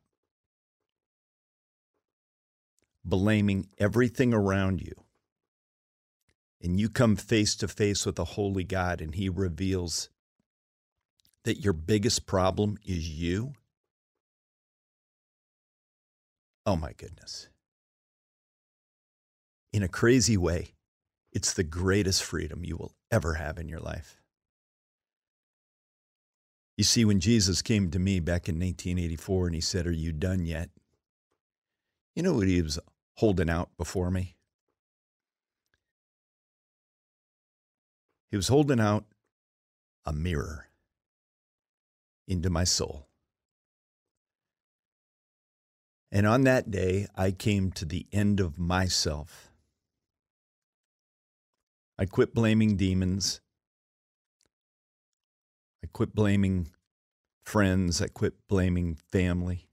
blaming everything around you and you come face to face with a holy God and He reveals that your biggest problem is you, oh my goodness. In a crazy way, it's the greatest freedom you will ever have in your life. You see, when Jesus came to me back in 1984 and He said, are you done yet? You know what He was holding out before me? He was holding out a mirror into my soul. And on that day, I came to the end of myself. I quit blaming demons. I quit blaming friends. I quit blaming family.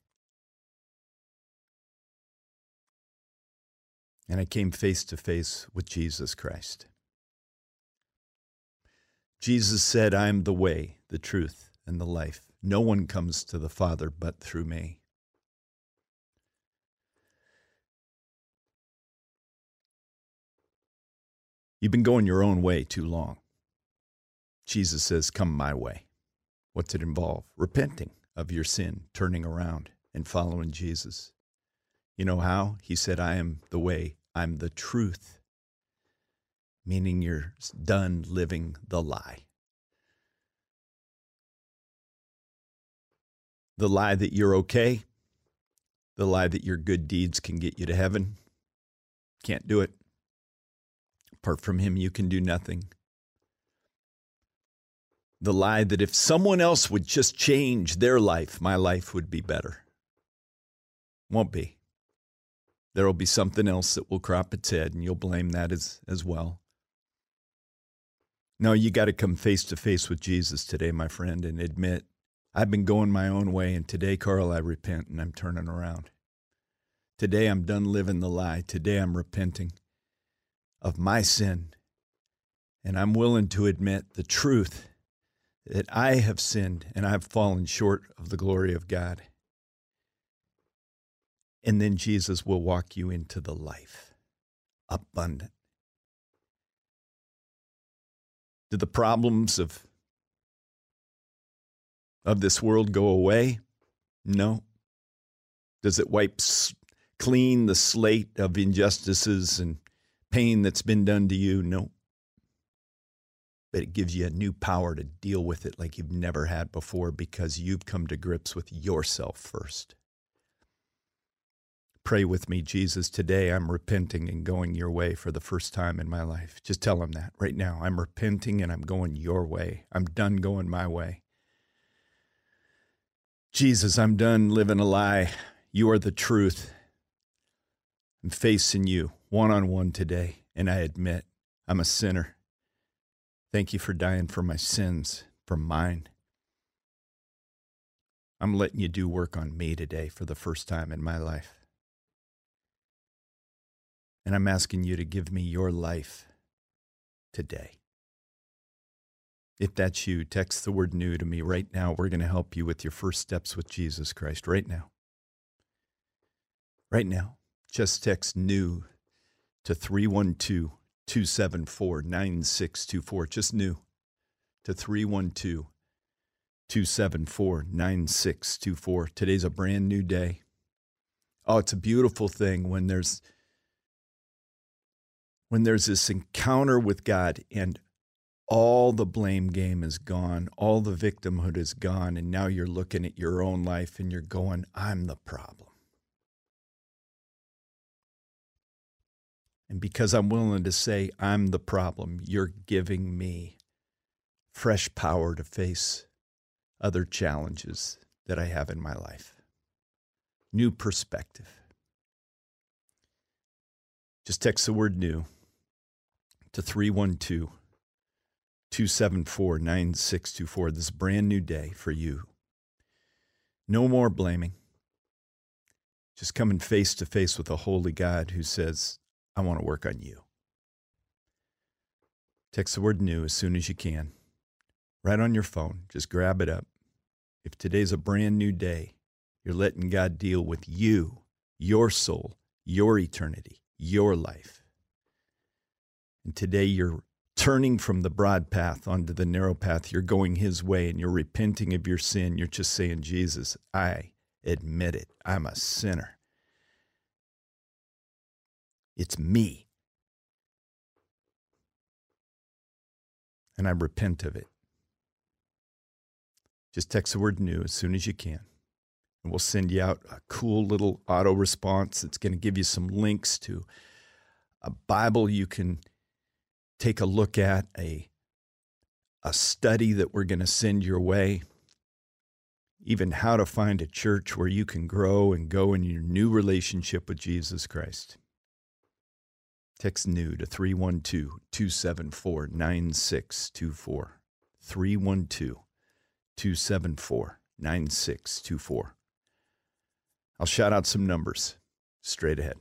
And I came face to face with Jesus Christ. Jesus said, I am the way, the truth, and the life. No one comes to the Father but through me. You've been going your own way too long. Jesus says, come my way. What's it involve? Repenting of your sin, turning around and following Jesus. You know how? He said, I am the way, I'm the truth. Meaning you're done living the lie. The lie that you're okay, the lie that your good deeds can get you to heaven. Can't do it. Apart from him, you can do nothing. The lie that if someone else would just change their life, my life would be better. Won't be. There will be something else that will crop its head, and you'll blame that as well. No, you got to come face to face with Jesus today, my friend, and admit, I've been going my own way, and today, Carl, I repent, and I'm turning around. Today, I'm done living the lie. Today, I'm repenting of my sin, and I'm willing to admit the truth that I have sinned, and I've fallen short of the glory of God. And then Jesus will walk you into the life abundant. Do the problems of this world go away? No. Does it wipe clean the slate of injustices and pain that's been done to you? No. But it gives you a new power to deal with it like you've never had before because you've come to grips with yourself first. Pray with me, Jesus. Today I'm repenting and going your way for the first time in my life. Just tell him that right now. I'm repenting and I'm going your way. I'm done going my way. Jesus, I'm done living a lie. You are the truth. I'm facing you one-on-one today, and I admit I'm a sinner. Thank you for dying for my sins, for mine. I'm letting you do work on me today for the first time in my life. And I'm asking you to give me your life today. If that's you, text the word new to me right now. We're going to help you with your first steps with Jesus Christ right now. Right now. Just text new to 312-274-9624. Just new to 312-274-9624. Today's a brand new day. Oh, it's a beautiful thing when there's this encounter with God and all the blame game is gone, all the victimhood is gone, and now you're looking at your own life and you're going, I'm the problem. And because I'm willing to say I'm the problem, you're giving me fresh power to face other challenges that I have in my life. New perspective. Just text the word new to 312-274-9624. This is a brand new day for you. No more blaming. Just coming face to face with a holy God who says, I want to work on you. Text the word new as soon as you can. Right on your phone. Just grab it up. If today's a brand new day, you're letting God deal with you, your soul, your eternity, your life. And today you're turning from the broad path onto the narrow path. You're going his way and you're repenting of your sin. You're just saying, Jesus, I admit it. I'm a sinner. It's me. And I repent of it. Just text the word new as soon as you can. And we'll send you out a cool little auto response that's going to give you some links to a Bible you can take a look at, a study that we're going to send your way, even how to find a church where you can grow and go in your new relationship with Jesus Christ. Text new to 312-274-9624. 312-274-9624. I'll shout out some numbers straight ahead.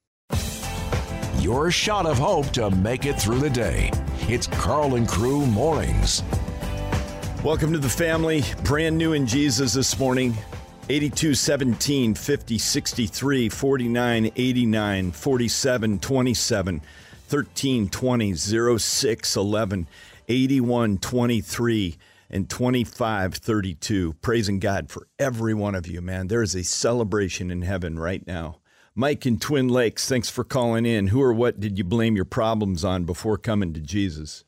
Your shot of hope to make it through the day. It's Carl and Crew Mornings. Welcome to the family. Brand new in Jesus this morning. 82, 17, 50, 63, 49, 89, 47, 27, 13, 20, 06, 11, 81, 23, and 25, 32. Praising God for every one of you, man. There is a celebration in heaven right now. Mike in Twin Lakes, thanks for calling in. Who or what did you blame your problems on before coming to Jesus?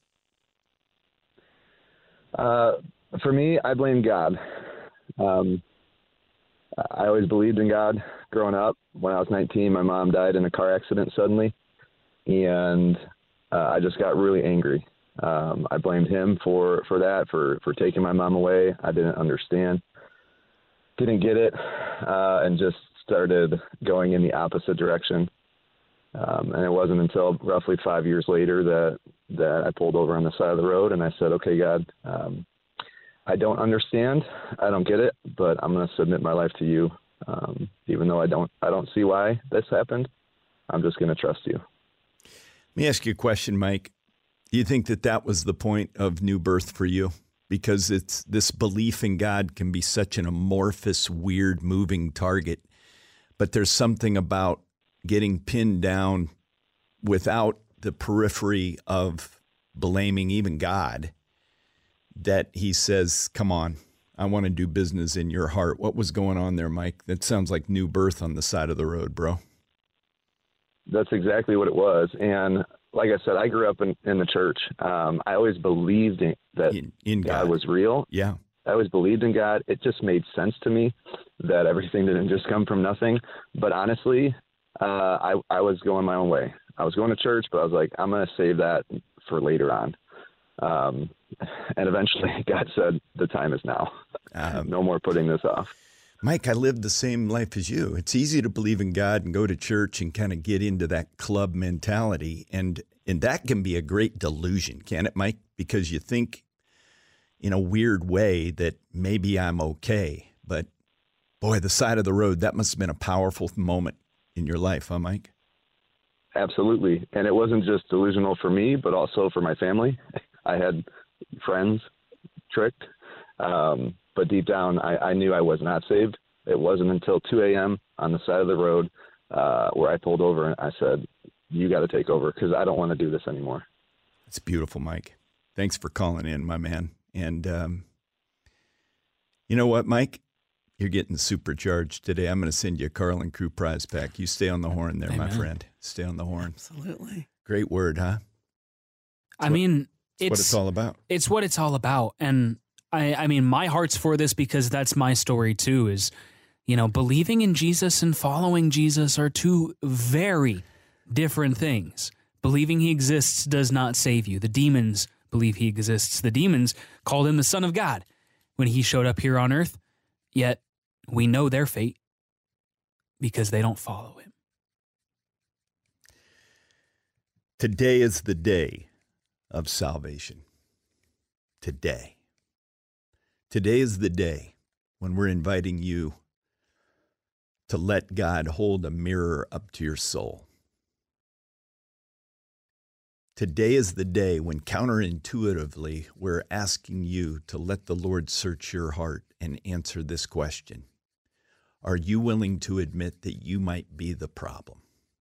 For me, I blame God. I always believed in God growing up. When I was 19, my mom died in a car accident suddenly, and I just got really angry. I blamed him for that, for taking my mom away. I didn't understand, didn't get it, and just started going in the opposite direction. And it wasn't until roughly 5 years later that I pulled over on the side of the road and I said, okay, God, I don't understand. I don't get it, but I'm going to submit my life to you. Even though I don't see why this happened, I'm just going to trust you. Let me ask you a question, Mike. Do you think that was the point of new birth for you? Because it's this belief in God can be such an amorphous, weird, moving target. But there's something about getting pinned down without the periphery of blaming even God that he says, come on, I want to do business in your heart. What was going on there, Mike? That sounds like new birth on the side of the road, bro. That's exactly what it was. And like I said, I grew up in the church. I always believed that in God was real. Yeah. I always believed in God. It just made sense to me that everything didn't just come from nothing. But honestly, I was going my own way. I was going to church, but I was like, I'm going to save that for later on. And eventually God said, the time is now. No more putting this off. Mike, I lived the same life as you. It's easy to believe in God and go to church and kind of get into that club mentality. And that can be a great delusion, can it, Mike? Because you think in a weird way that maybe I'm okay. But boy, the side of the road, that must have been a powerful moment in your life, huh, Mike? Absolutely. And it wasn't just delusional for me, but also for my family. I had friends tricked. But deep down, I knew I was not saved. It wasn't until 2 a.m. on the side of the road where I pulled over and I said, you got to take over because I don't want to do this anymore. It's beautiful, Mike. Thanks for calling in, my man. And you know what, Mike? You're getting supercharged today. I'm going to send you a Carlin Crew prize pack. You stay on the horn there, my friend. Stay on the horn. Absolutely. Great word, huh? I mean, it's what it's all about. It's what it's all about. And I mean, my heart's for this because that's my story too, is, you know, believing in Jesus and following Jesus are two very different things. Believing he exists does not save you. The demons believe he exists. The demons called him the Son of God when he showed up here on earth, yet we know their fate because they don't follow him. Today is the day of salvation. Today. Today is the day when we're inviting you to let God hold a mirror up to your soul. Today is the day when counterintuitively we're asking you to let the Lord search your heart and answer this question. Are you willing to admit that you might be the problem?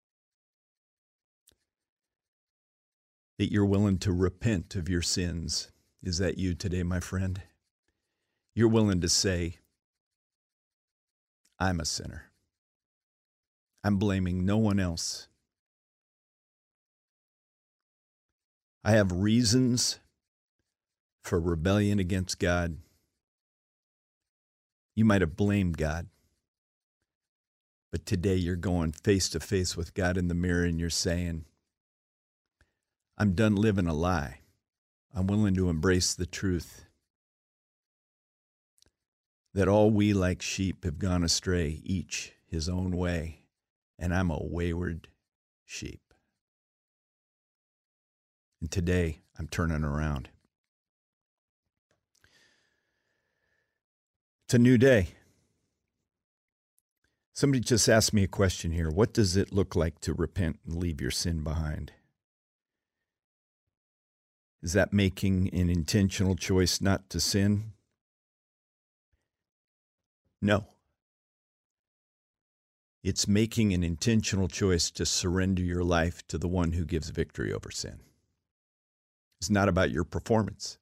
That you're willing to repent of your sins? Is that you today, my friend? You're willing to say, I'm a sinner. I'm blaming no one else. I have reasons for rebellion against God. You might have blamed God, but today you're going face to face with God in the mirror and you're saying, I'm done living a lie. I'm willing to embrace the truth that all we like sheep have gone astray, each his own way, and I'm a wayward sheep. And today, I'm turning around. It's a new day. Somebody just asked me a question here. What does it look like to repent and leave your sin behind? Is that making an intentional choice not to sin? No. It's making an intentional choice to surrender your life to the one who gives victory over sin. It's not about your performance.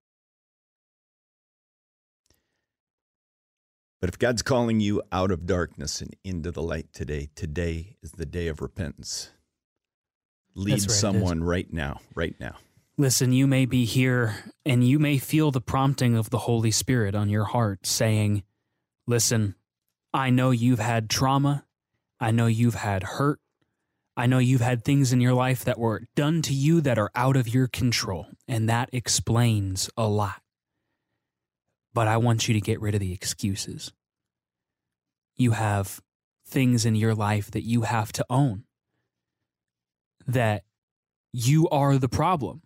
But if God's calling you out of darkness and into the light today, today is the day of repentance. Lead someone right now. Listen, you may be here and you may feel the prompting of the Holy Spirit on your heart saying, listen, I know you've had trauma. I know you've had hurt. I know you've had things in your life that were done to you that are out of your control, and that explains a lot. But I want you to get rid of the excuses. You have things in your life that you have to own, that you are the problem,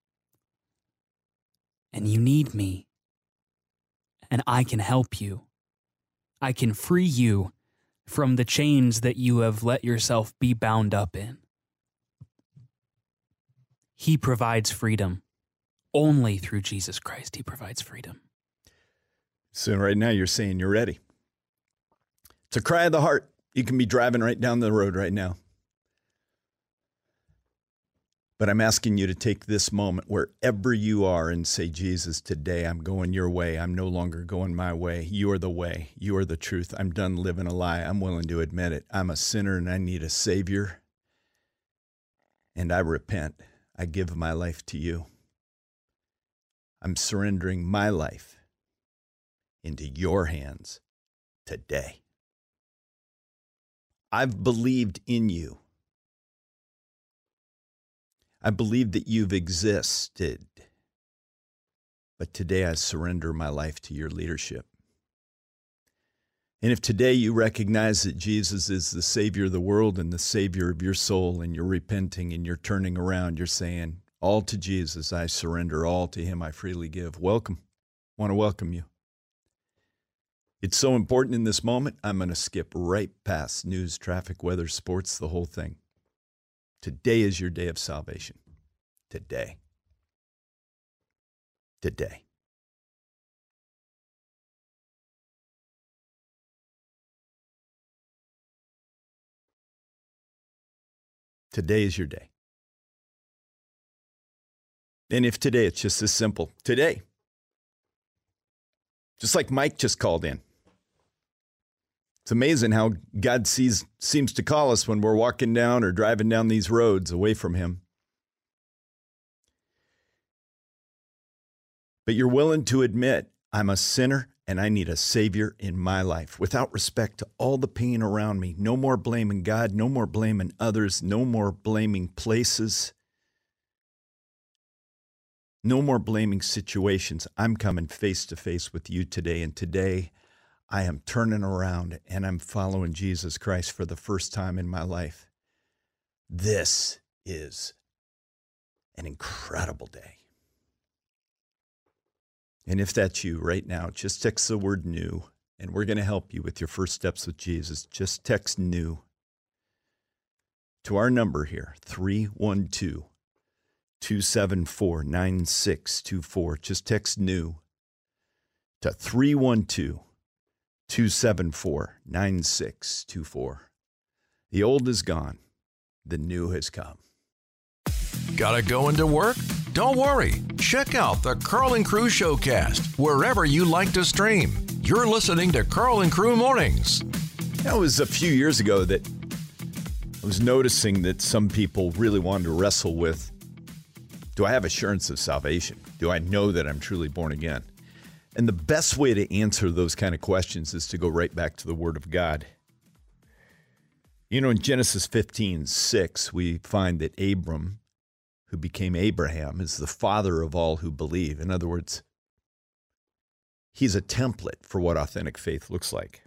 and you need me, and I can help you. I can free you from the chains that you have let yourself be bound up in. He provides freedom. Only through Jesus Christ, he provides freedom. So right now you're saying you're ready. It's a cry of the heart. You can be driving right down the road right now. But I'm asking you to take this moment wherever you are and say, Jesus, today I'm going your way. I'm no longer going my way. You are the way. You are the truth. I'm done living a lie. I'm willing to admit it. I'm a sinner and I need a Savior. And I repent. I give my life to you. I'm surrendering my life into your hands today. I've believed in you. I believe that you've existed, but today I surrender my life to your leadership. And if today you recognize that Jesus is the Savior of the world and the Savior of your soul, and you're repenting and you're turning around, you're saying, all to Jesus I surrender, all to him I freely give. Welcome. I want to welcome you. It's so important in this moment, I'm going to skip right past news, traffic, weather, sports, the whole thing. Today is your day of salvation. Today. Today. Today is your day. And if today it's just as simple, today. Just like Mike just called in. It's amazing how God seems to call us when we're walking down or driving down these roads away from him. But you're willing to admit, I'm a sinner and I need a Savior in my life, without respect to all the pain around me. No more blaming God, no more blaming others, no more blaming places, no more blaming situations. I'm coming face to face with you today, and today I am turning around and I'm following Jesus Christ for the first time in my life. This is an incredible day. And if that's you right now, just text the word new, and we're going to help you with your first steps with Jesus. Just text new to our number here, 312-274-9624. Just text new to 312-274-9624. The old is gone. The new has come. Gotta go into work? Don't worry. Check out the Carl and Crew Showcast wherever you like to stream. You're listening to Carl and Crew Mornings. That was a few years ago that I was noticing that some people really wanted to wrestle with, do I have assurance of salvation? Do I know that I'm truly born again? And the best way to answer those kind of questions is to go right back to the Word of God. You know, in Genesis 15:6, we find that Abram, who became Abraham, is the father of all who believe. In other words, he's a template for what authentic faith looks like.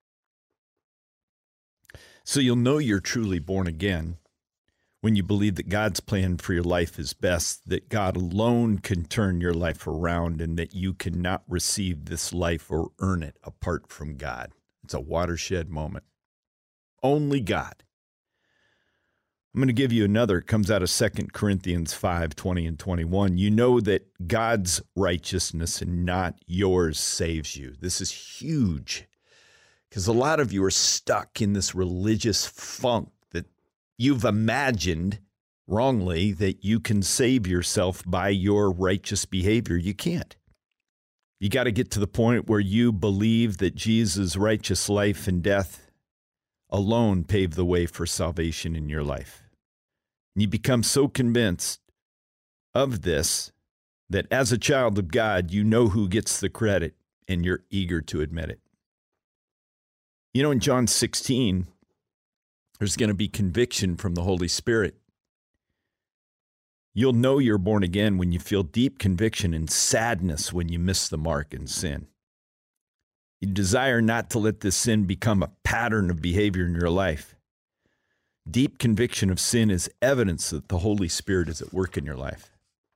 So you'll know you're truly born again when you believe that God's plan for your life is best, that God alone can turn your life around, and that you cannot receive this life or earn it apart from God. It's a watershed moment. Only God. I'm going to give you another. It comes out of 2 Corinthians 5:20 and 21. You know that God's righteousness and not yours saves you. This is huge because a lot of you are stuck in this religious funk that you've imagined wrongly that you can save yourself by your righteous behavior. You can't. You got to get to the point where you believe that Jesus' righteous life and death alone paved the way for salvation in your life. And you become so convinced of this that as a child of God, you know who gets the credit and you're eager to admit it. You know, in John 16, there's going to be conviction from the Holy Spirit. You'll know you're born again when you feel deep conviction and sadness when you miss the mark in sin. You desire not to let this sin become a pattern of behavior in your life. Deep conviction of sin is evidence that the Holy Spirit is at work in your life.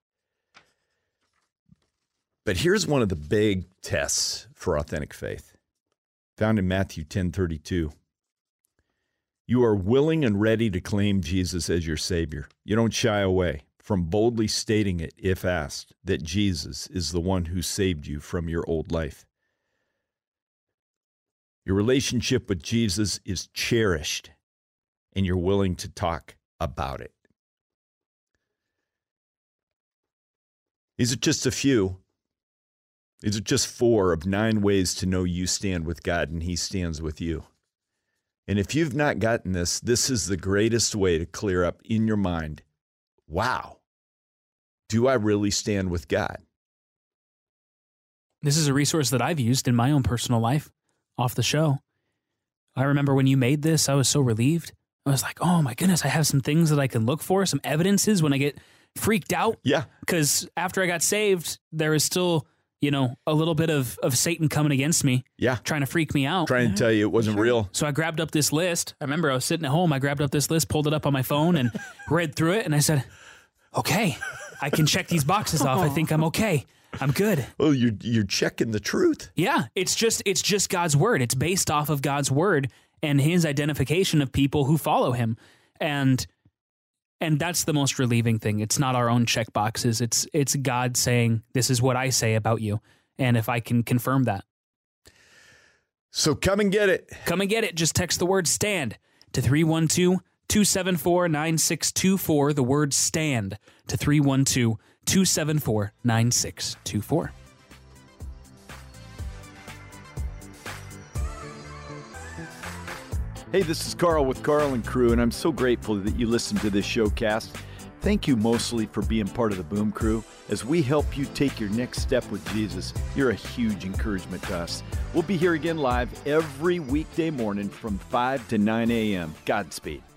But here's one of the big tests for authentic faith, found in Matthew 10:32. You are willing and ready to claim Jesus as your Savior. You don't shy away from boldly stating it, if asked, that Jesus is the one who saved you from your old life. Your relationship with Jesus is cherished, and you're willing to talk about it. These are just a few. These are just 4 of 9 ways to know you stand with God and He stands with you. And if you've not gotten this, this is the greatest way to clear up in your mind, wow, do I really stand with God? This is a resource that I've used in my own personal life off the show. I remember when you made this, I was so relieved. I was like, oh my goodness, I have some things that I can look for, some evidences when I get freaked out. Yeah. Because after I got saved, there is still, a little bit of Satan coming against me. Yeah. Trying to freak me out. Trying to tell you it wasn't real. So I grabbed up this list. I remember I was sitting at home. I grabbed up this list, pulled it up on my phone and read through it. And I said, okay, I can check these boxes off. I think I'm okay. I'm good. Well, you're checking the truth. Yeah, it's just God's word. It's based off of God's word and His identification of people who follow Him, and that's the most relieving thing. It's not our own check boxes. It's God saying, "This is what I say about you," and if I can confirm that. So come and get it. Come and get it. Just text the word "stand" to 312-274-9624. The word "stand" to 312-274-9624. Hey, this is Carl with Carl and Crew, and I'm so grateful that you listened to this showcast. Thank you mostly for being part of the Boom Crew. As we help you take your next step with Jesus, you're a huge encouragement to us. We'll be here again live every weekday morning from 5 to 9 a.m. Godspeed.